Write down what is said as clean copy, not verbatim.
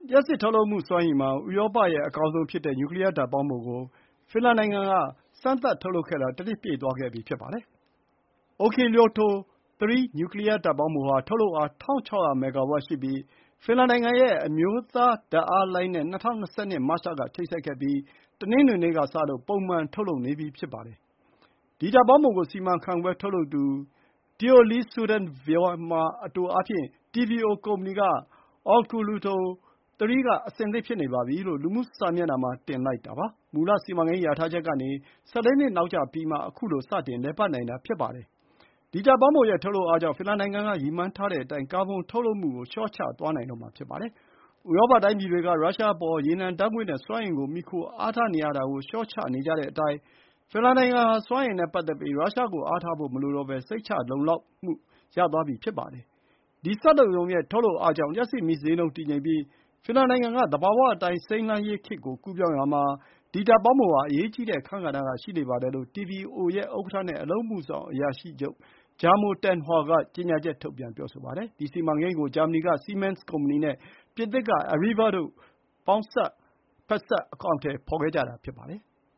လျှပ်စစ်ထုတ်လုပ်မှုစွမ်းရည်မှာ ဥရောပရဲ့အကောင်းဆုံးဖြစ်တဲ့ နျူကလီယားဓာတ်ပေါင်းဖိုကို ဖင်လန်နိုင်ငံက စမ်းသပ်ထုတ်လုပ်ခဲ့တာ ၁ နှစ်ပြည့်သွားခဲ့ပြီဖြစ်ပါတယ်။ Olkiluoto 3 နျူကလီယားဓာတ်ပေါင်းဖိုဟာ ထုတ်လုပ်အား ၁,၆၀၀ မဂ္ဂါဝပ်ရှိပြီး ဖင်လန်နိုင်ငံရဲ့ အမျိုးသားဓာတ်အားလိုင်းနဲ့ ၂၀၂၂ မတ်လက ချိတ်ဆက်ခဲ့ပြီး တနင်္ဂနွေနေ့ကစလို့ ပုံမှန်ထုတ်လုပ်နေပြီဖြစ်ပါတယ်။ ဒီဓာတ်ပေါင်းဖိုကို စီမံခန့်ခွဲထုတ်လုပ်သူ Teollisuuden Voima အတိုအားဖြင့် TVO ကုမ္ပဏီက Olkiluoto 3 က အဆင်သင့်ဖြစ်နေပါပြီလို့ လူမှုစာမျက်နှာမှာ တင်လိုက်တာပါ။ မူလစီမံကိန်းလျာထားချက်ကနေ ၁၄ နှစ်နောက်ကျပြီးမှ ခုလို စတင်လည်ပတ်နိုင်တာဖြစ်ပါတယ်။ ဒီဓာတ်ပေါင်းဖိုရဲ့ထုတ်လုပ်အားကြောင့် ဖင်လန်နိုင်ငံက ရည်မှန်းထားတဲ့အတိုင်း ကာဗွန်ထုတ်လုပ်မှုကို လျှော့ချသွားနိုင်တော့မှာဖြစ်ပါတယ်။ ဥရောပတိုင်းပြည်တွေက ရုရှားအပေါ် ရေနံဓာတ်ငွေ့နဲ့စွမ်းအင်ကို မှီခိုအားထားနေရတာကို လျှော့ချနေကြတဲ့အတိုင်း ဖင်လန်နိုင်ငံဟာ စွမ်းအင်နဲ့ပတ်သက်ပြီး ရုရှားကိုအားထားဖို့မလိုတော့ဘဲ စိတ်ချလုံလောက်မှုရသွားပြီဖြစ်ပါတယ်။ ဒီစက်ရုံရဲ့ထုတ်လုပ်အားကြောင့် လျှပ်စစ်မီးဈေးနှုန်းတည်ငြိမ်ပြီး ဖင်လန်နိုင်ငံက သဘာဝအတိုင်း စိမ်းလန်းရေးခေတ်ကိုကူးပြောင်းရာမှာ ဒီဓာတ်ပေါင်းဖိုဟာ အရေးကြီးတဲ့အခန်းကဏ္ဍကရှိနေပါတယ်လို့ TVO ရဲ့ ဥက္ကဋ္ဌနဲ့ အလုပ်အမှုဆောင်အရာရှိချုပ် Jarmo Tenhor က ကြေညာချက်ထုတ်ပြန်ပြောဆိုပါတယ်။ ဒီစီမံကိန်းကို ဂျာမနီက Siemens ကုမ္ပဏီနဲ့ ပြင်သစ်က Areva တို့ ပေါင်းစပ်ဖက်စပ် အကောင်အထည်ဖော်ခဲ့ကြတာဖြစ်ပါတယ်။